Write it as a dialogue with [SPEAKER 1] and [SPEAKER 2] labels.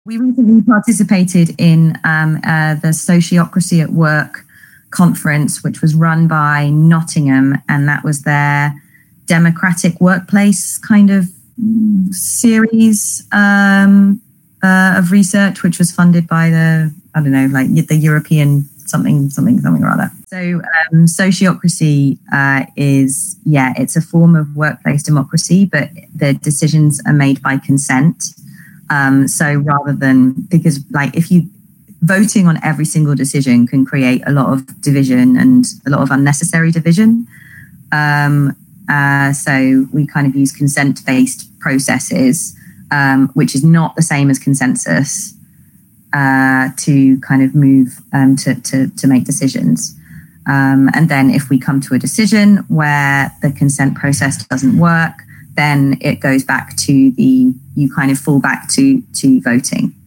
[SPEAKER 1] We recently participated in the Sociocracy at Work conference, which was run by Nottingham, and that was their democratic workplace kind of series of research, which was funded by the European something or other. So sociocracy it's a form of workplace democracy, but the decisions are made by consent. So rather than, because if you voting on every single decision can create a lot of division and a lot of unnecessary division. So we kind of use consent-based processes, which is not the same as consensus, to kind of move to make decisions. And then if we come to a decision where the consent process doesn't work, then it goes back to you kind of fall back to voting.